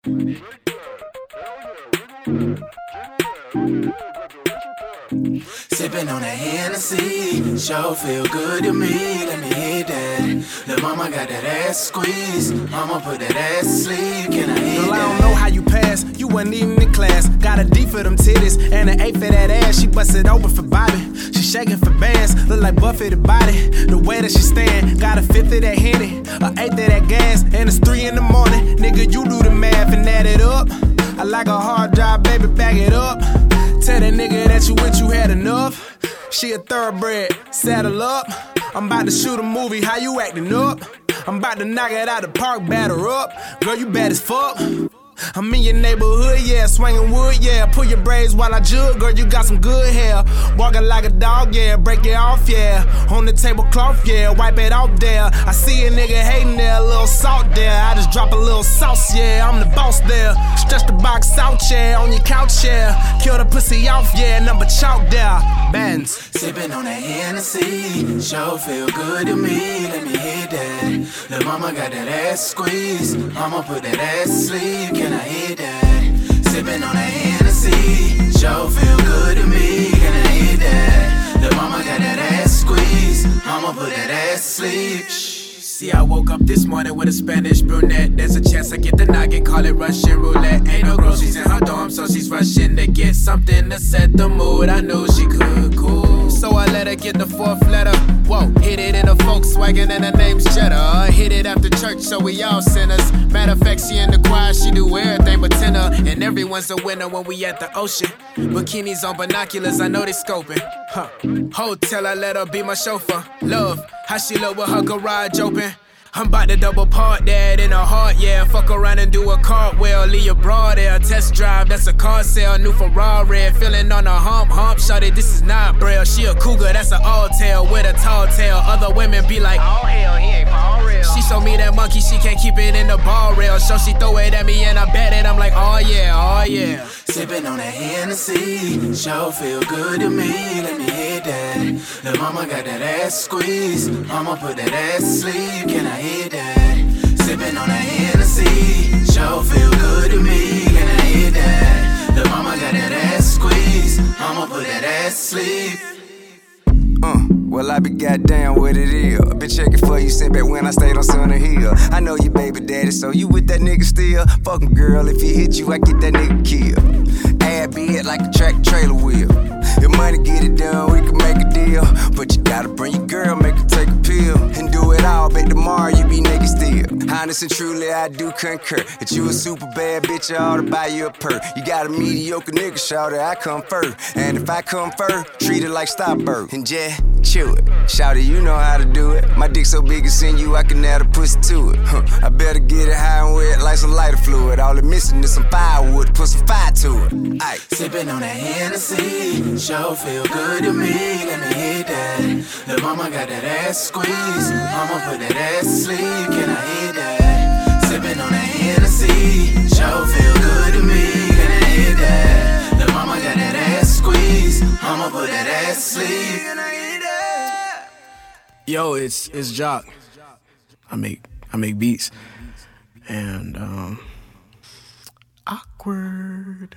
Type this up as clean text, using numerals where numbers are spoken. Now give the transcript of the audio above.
Sippin' on that Hennessy, sure feel good to me. Let me hit that. Lil' mama got that ass squeeze. Mama put that ass to sleep. Can I hit Girl, that? I don't know how you pass. You wasn't even in class. Got a D for them titties and an A for that ass. She busted open for Bobby. She shaking for bands. Look like Buffy the body. The way that she stand. Got a fifth of that Henny, a eighth of that gas, and it's 3 in the morning. Nigga, you do the math and add it up. I like a hard drive, baby, back it up. Tell that nigga that you with you had enough. She a thoroughbred, saddle up. I'm about to shoot a movie, how you acting up? I'm about to knock it out the park, batter up. Girl, you bad as fuck. I'm in your neighborhood, yeah, swinging wood, yeah. Pull your braids while I jug, girl, you got some good hair. Walking like a dog, yeah, break it off, yeah. On the tablecloth, yeah, wipe it off there. I see a nigga hating there, a little salt there. I just drop a little sauce, yeah, I'm the boss there. Stretch the box out, yeah, on your couch, yeah. Kill the pussy off, yeah, number chalk there. Bands. Sippin' on that Hennessy, sure feel good to me. Let me hit that. Lil' mama got that ass squeeze. Mama put that ass to sleep. Can I hit that? Sippin' on that Hennessy, sure feel good to me. Can I hit that? Lil' mama got that ass squeeze. Mama put that ass to sleep. See, I woke up this morning with a Spanish brunette. There's a chance I get the noggin, call it Russian roulette. Ain't no groceries in her dorm, so she's rushing to get something to set the mood. I knew she could, cool. So I let her get the 4th letter. Whoa, hit it in a Volkswagen and her name's Jetta. Hit it after church, so we all sinners. Matter of fact, she in the choir, she do everything but tenor. And everyone's a winner when we at the ocean. Bikinis on binoculars, I know they scoping. Hotel, I let her be my chauffeur. Love, how she look with her garage open. I'm about to double park that in her heart, yeah. Fuck around and do a cartwheel, leave your broad there. Test drive, that's a car sale, new Ferrari. Feeling on a hump, shawty, this is not braille. She a cougar, that's an all tail with a tall tail. Other women be like, oh hell, he ain't for real. She show me that monkey, she can't keep it in the ball rail. So she throw it at me and I bet it, I'm like, oh yeah, oh yeah. Sippin' on that Hennessy, sure feel good to me. Let me hit that. Lil' mama got that ass squeeze. Mama put that ass to sleep. Can I hit that? Sippin' on that Hennessy, sure feel good to me. Can I hit that? Lil' mama got that ass squeeze. Mama put that ass to sleep. Well, I be goddamn what it is. Been checking for you since back when I stayed on Center Hill. I know you baby daddy, so you with that nigga still? Fuckin' girl, if he hit you, I get that nigga killed. Add bid like a track trailer wheel. If money get it done, we can make a deal. But you gotta bring your girl, make her take a pill. And do it all, bet tomorrow you be naked still. Honest and truly, I do concur that you a super bad bitch, I ought to buy you a perk. You got a mediocre nigga, shawty, I come first. And if I come first, treat it like Stopberg. And just chew it. Shawty, you know how to do it. My dick so big it's in you, I can add a pussy to it. I better get it high and wet like some lighter fluid. All it missing is some firewood, put some fire to it. Aye. Sippin' on that Hennessy, sure feel good to me. Let me hit that. Lil' mama got that ass squeeze. Mama put that ass to sleep. Can I hit that? Sippin' on that Hennessy, sure feel good to me. Can I hit that? Lil' mama got that ass squeeze. Mama put that ass to sleep. Can I hit that? Yo, it's Jock. I make beats. And awkward.